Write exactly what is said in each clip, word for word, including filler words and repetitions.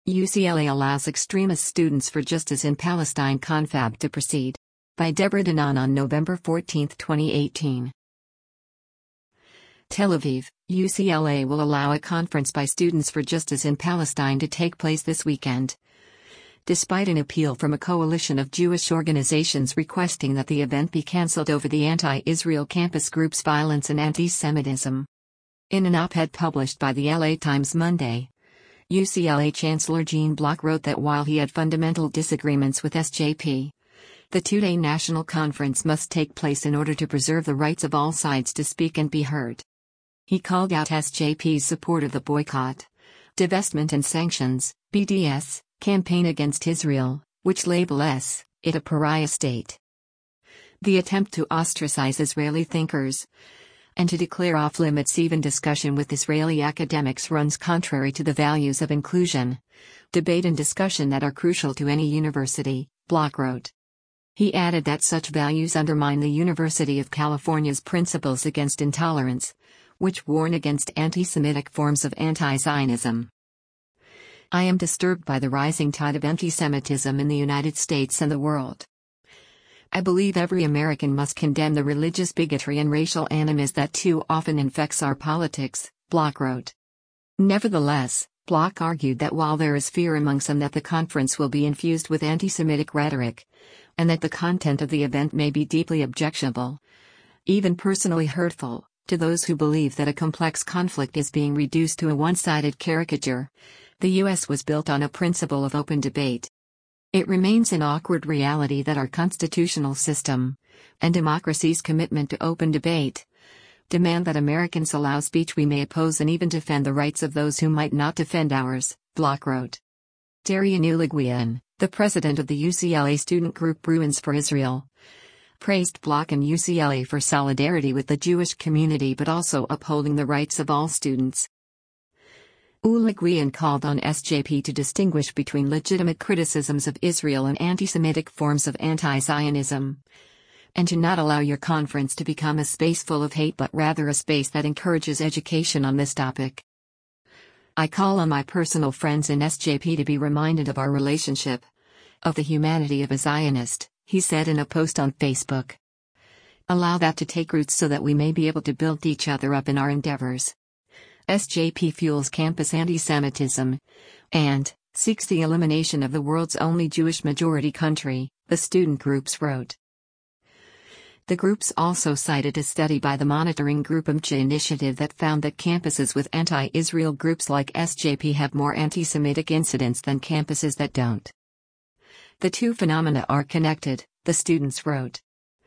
U C L A allows extremist students for Justice in Palestine confab to proceed. By Deborah Danon on November fourteenth, twenty eighteen. Tel Aviv, U C L A will allow a conference by Students for Justice in Palestine to take place this weekend. Despite an appeal from a coalition of Jewish organizations requesting that the event be cancelled over the anti-Israel campus group's violence and anti-Semitism. In an op-ed published by the L A Times Monday, U C L A Chancellor Gene Block wrote that while he had fundamental disagreements with S J P, the two-day national conference must take place in order to preserve the rights of all sides to speak and be heard. He called out S J P's support of the boycott, divestment and sanctions (B D S) campaign against Israel, which labels it a pariah state. The attempt to ostracize Israeli thinkers and to declare off-limits even discussion with Israeli academics runs contrary to the values of inclusion, debate and discussion that are crucial to any university, Block wrote. He added that such values undermine the University of California's principles against intolerance, which warn against anti-Semitic forms of anti-Zionism. I am disturbed by the rising tide of anti-Semitism in the United States and the world. I believe every American must condemn the religious bigotry and racial animus that too often infects our politics, Block wrote. Nevertheless, Block argued that while there is fear among some that the conference will be infused with anti-Semitic rhetoric, and that the content of the event may be deeply objectionable, even personally hurtful, to those who believe that a complex conflict is being reduced to a one-sided caricature, the U S was built on a principle of open debate. It remains an awkward reality that our constitutional system, and democracy's commitment to open debate, demand that Americans allow speech we may oppose and even defend the rights of those who might not defend ours, Block wrote. Darian Uleguian, the president of the U C L A student group Bruins for Israel, praised Block and U C L A for solidarity with the Jewish community but also upholding the rights of all students. Uleguian called on S J P to distinguish between legitimate criticisms of Israel and anti-Semitic forms of anti-Zionism, and to not allow your conference to become a space full of hate but rather a space that encourages education on this topic. I call on my personal friends in S J P to be reminded of our relationship, of the humanity of a Zionist, he said in a post on Facebook. Allow that to take roots so that we may be able to build each other up in our endeavors. S J P fuels campus anti-Semitism and seeks the elimination of the world's only Jewish-majority country, the student groups wrote. The groups also cited a study by the monitoring group U M C H A initiative that found that campuses with anti-Israel groups like S J P have more anti-Semitic incidents than campuses that don't. The two phenomena are connected, the students wrote.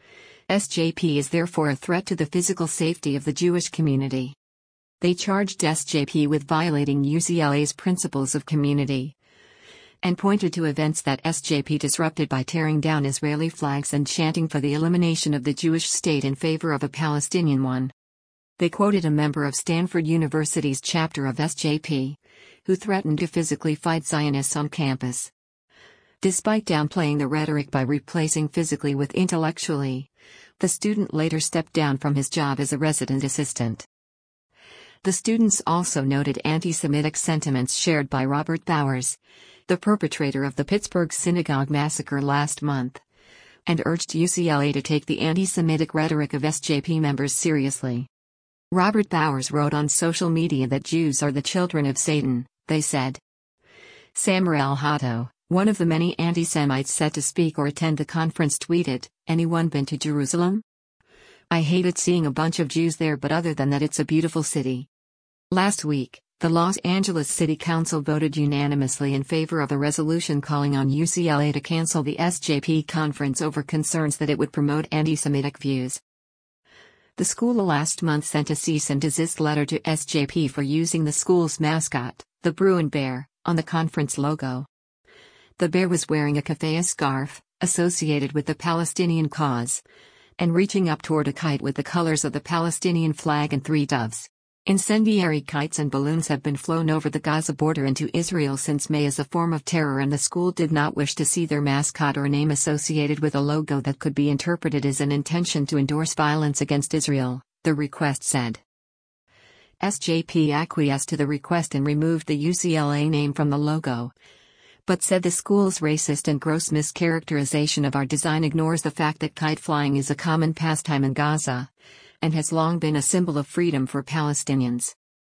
S J P is therefore a threat to the physical safety of the Jewish community. They charged S J P with violating U C L A's principles of community, and pointed to events that S J P disrupted by tearing down Israeli flags and chanting for the elimination of the Jewish state in favor of a Palestinian one. They quoted a member of Stanford University's chapter of S J P, who threatened to physically fight Zionists on campus. Despite downplaying the rhetoric by replacing physically with intellectually, the student later stepped down from his job as a resident assistant. The students also noted anti-Semitic sentiments shared by Robert Bowers, the perpetrator of the Pittsburgh synagogue massacre last month, and urged U C L A to take the anti-Semitic rhetoric of S J P members seriously. Robert Bowers wrote on social media that Jews are the children of Satan, they said. Samuel Hato, one of the many anti-Semites set to speak or attend the conference, tweeted, "Anyone been to Jerusalem? I hated seeing a bunch of Jews there, but other than that it's a beautiful city." Last week, the Los Angeles City Council voted unanimously in favor of a resolution calling on U C L A to cancel the S J P conference over concerns that it would promote anti-Semitic views. The school last month sent a cease and desist letter to S J P for using the school's mascot, the Bruin Bear, on the conference logo. The bear was wearing a keffiyeh scarf, associated with the Palestinian cause, and reaching up toward a kite with the colors of the Palestinian flag and three doves. Incendiary kites and balloons have been flown over the Gaza border into Israel since May as a form of terror, and the school did not wish to see their mascot or name associated with a logo that could be interpreted as an intention to endorse violence against Israel, the request said. S J P acquiesced to the request and removed the U C L A name from the logo, but said the school's racist and gross mischaracterization of our design ignores the fact that kite flying is a common pastime in Gaza and has long been a symbol of freedom for Palestinians.